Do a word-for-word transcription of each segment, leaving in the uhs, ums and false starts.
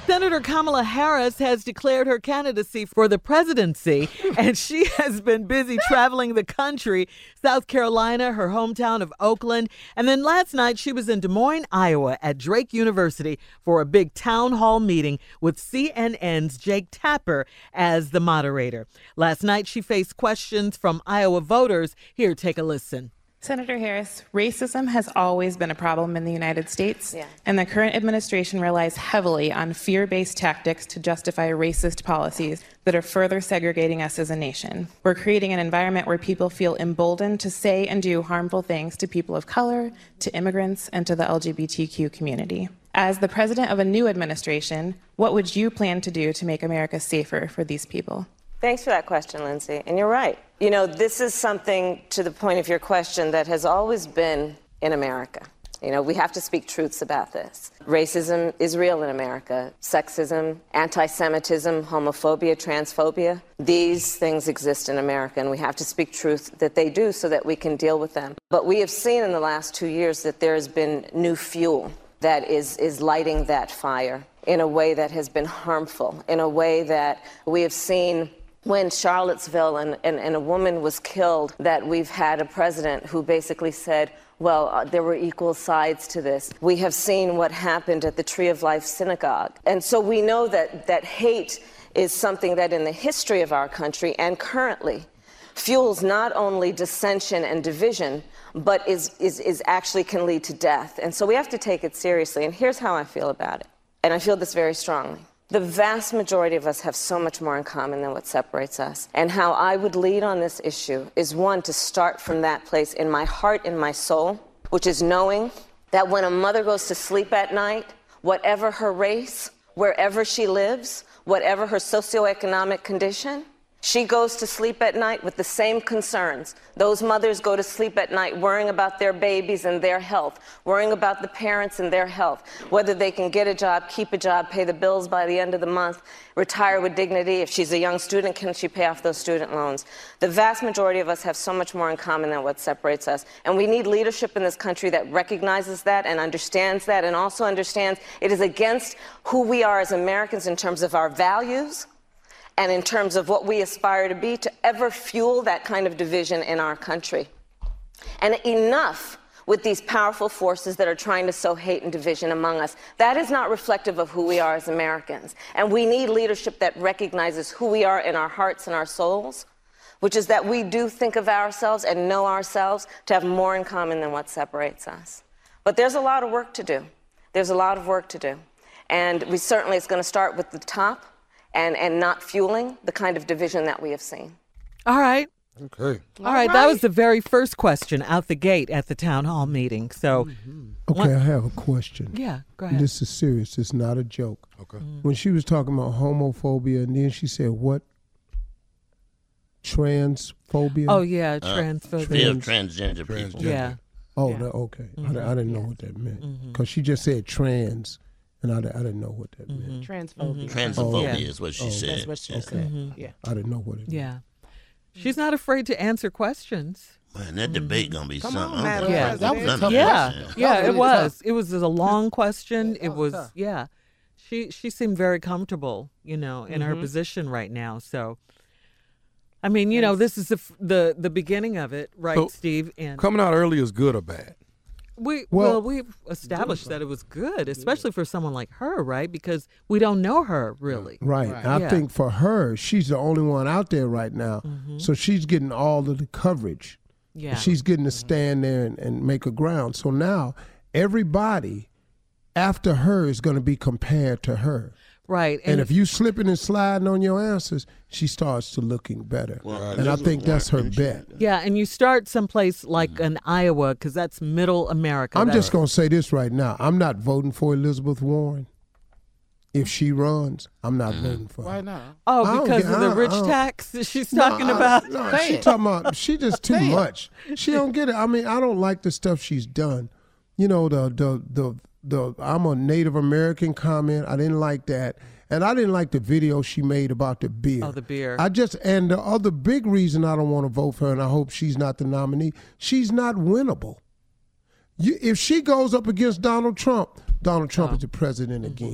Senator Kamala Harris has declared her candidacy for the presidency, and she has been busy traveling the country, South Carolina, her hometown of Oakland. And then last night, she was in Des Moines, Iowa at Drake University for a big town hall meeting with C N N's Jake Tapper as the moderator. Last night, she faced questions from Iowa voters. Here, take a listen. Senator Harris, racism has always been a problem in the United States, yeah. and the current administration relies heavily on fear-based tactics to justify racist policies that are further segregating us as a nation. We're creating an environment where people feel emboldened to say and do harmful things to people of color, to immigrants, and to the L G B T Q community. As the president of a new administration, what would you plan to do to make America safer for these people? Thanks for that question, Lindsay. And you're right. You know, this is something, to the point of your question, that has always been in America. You know, we have to speak truths about this. Racism is real in America. Sexism, anti-Semitism, homophobia, transphobia, these things exist in America, and we have to speak truth that they do so that we can deal with them. But we have seen in the last two years that there has been new fuel that is, is lighting that fire in a way that has been harmful, in a way that we have seen when Charlottesville and, and, and a woman was killed, that we've had a president who basically said, well, uh, there were equal sides to this. We have seen what happened at the Tree of Life Synagogue. And so we know that, that hate is something that in the history of our country and currently fuels not only dissension and division, but is, is, is actually can lead to death. And so we have to take it seriously. And here's how I feel about it. And I feel this very strongly. The vast majority of us have so much more in common than what separates us. And how I would lead on this issue is, one, to start from that place in my heart, in my soul, which is knowing that when a mother goes to sleep at night, whatever her race, wherever she lives, whatever her socioeconomic condition, she goes to sleep at night with the same concerns. Those mothers go to sleep at night worrying about their babies and their health, worrying about the parents and their health, whether they can get a job, keep a job, pay the bills by the end of the month, retire with dignity. If she's a young student, can she pay off those student loans? The vast majority of us have so much more in common than what separates us. And we need leadership in this country that recognizes that and understands that, and also understands it is against who we are as Americans in terms of our values, and in terms of what we aspire to be, to ever fuel that kind of division in our country. And enough with these powerful forces that are trying to sow hate and division among us. That is not reflective of who we are as Americans. And we need leadership that recognizes who we are in our hearts and our souls, which is that we do think of ourselves and know ourselves to have more in common than what separates us. But there's a lot of work to do. There's a lot of work to do. And we certainly, it's going to start with the top, And, and not fueling the kind of division that we have seen. All right. Okay. All, All right. right. That was the very first question out the gate at the town hall meeting. So, mm-hmm. Okay, I have a question. Yeah, go ahead. This is serious. It's not a joke. Okay. Mm-hmm. When she was talking about homophobia, and then she said what? Transphobia? Oh, yeah, uh, transphobia. Fear of transgender people. Transgender. Yeah. Oh, yeah. That, okay. Mm-hmm. I, I didn't know yeah. what that meant. Because mm-hmm. she just said trans. And I, I didn't know what that mm-hmm. meant. Transphobia. Mm-hmm. Transphobia oh, yeah. is what she oh, said. That's what she okay. said. Mm-hmm. Yeah. I didn't know what it meant. Yeah. She's not afraid to answer questions. Man, that debate gonna be Come something. on, I'm Madam gonna- Yeah. That was a something tough Yeah. question. Yeah, That it was was. tough. It was a long question. That It was was, tough. yeah. She she seemed very comfortable, you know, in her Mhm. position right now. So, I mean, you know, this is the f- the, the beginning of it, right, So, Steve? And Coming out early is good or bad? we well, Well- we've established that it was good, especially for someone like her, right? Because we don't know her really. Right. Right. I Yeah. think for her, she's the only one out there right now. Mm-hmm. So she's getting all of the coverage. Yeah. She's getting to stand there and, and make a ground. So now everybody after her is going to be compared to her. Right. And, if you slipping and sliding on your answers, she starts to looking better. Well, and I think that's her Elizabeth Warren, bet. Yeah, and you start someplace like in Iowa because that's middle America. I'm That's- just going to say this right now. I'm not voting for Elizabeth Warren. If she runs, I'm not voting for her. Why not? Oh, I don't because get- of the I- rich I don't- tax that she's No, talking I- about. No, Say she it. talking about she just too Say it. much. She don't get it. I mean, I don't like the stuff she's done. You know, the the the the I'm a Native American comment. I didn't like that. And I didn't like the video she made about the beer. Oh, the beer. I just and the other big reason I don't want to vote for her, and I hope she's not the nominee, she's not winnable. You, if she goes up against Donald Trump, Donald Trump Oh. is the president again.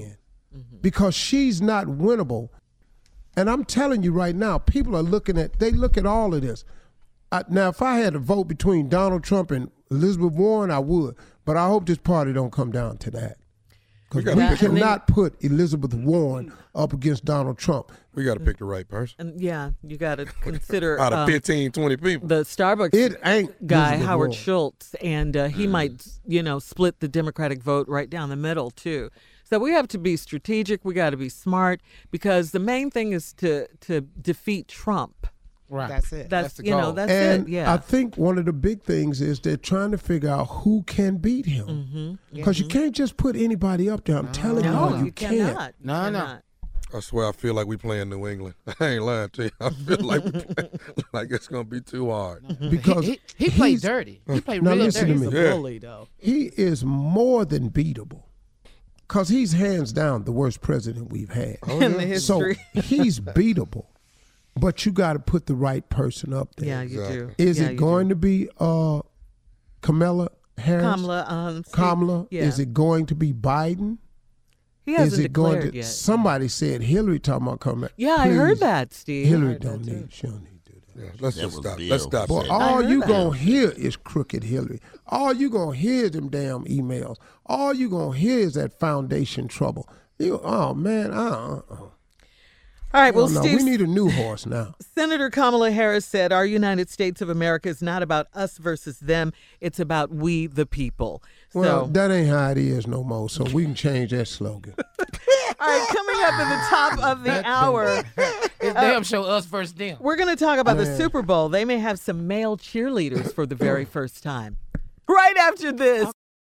Mm-hmm. because she's not winnable. And I'm telling you right now, people are looking at, they look at all of this. I, now, if I had to vote between Donald Trump and Elizabeth Warren, I would. But I hope this party don't come down to that. Because we, we cannot put Elizabeth Warren up against Donald Trump. We got to pick the right person. And yeah, you got to consider out of um, fifteen, twenty people. The Starbucks it ain't guy, Elizabeth Howard Warren. Schultz, and uh, he might, you know, split the Democratic vote right down the middle too. So we have to be strategic. We got to be smart because the main thing is to to defeat Trump. Right. That's it. That's, That's the you goal. know, that's and it. Yeah. I think one of the big things is they're trying to figure out who can beat him. Because Mm-hmm. you can't just put anybody up there. I'm telling no, you, you, you can't. cannot. You No, no. cannot. I swear, I feel like we playing New England. I ain't lying to you. I feel like we play, like it's gonna be too hard. Because he, he, he played he's- dirty. He played Now real listen dirty. to He's me. a Yeah. bully, though. He is more than beatable. Because he's hands down the worst president we've had. In the So history. he's beatable. But you got to put the right person up there. Yeah, you do. Is Yeah, it you going do. to be uh, Kamala Harris? Kamala? Um, see, Kamala? Yeah. Is it going to be Biden? He hasn't Is it going declared to? yet. Somebody said Hillary talking about coming. Yeah, I heard Please, that, Steve. Hillary don't need. She don't need to do that. Yeah, let's That just was stop. Bill Let's stop. who Boy, that. said all heard you that. gonna hear is crooked Hillary. All you gonna hear is them damn emails. All you gonna hear is that foundation trouble. You, oh man, uh, uh, All right, well, no, Steve, we need a new horse now. Senator Kamala Harris said, our United States of America is not about us versus them. It's about we, the people. Well, So, that ain't how it is no more. So we can change that slogan. all right, coming up at the top of the hour, It's damn show us versus them. we're going to talk about the Man. Super Bowl. They may have some male cheerleaders for the very first time. Right after this.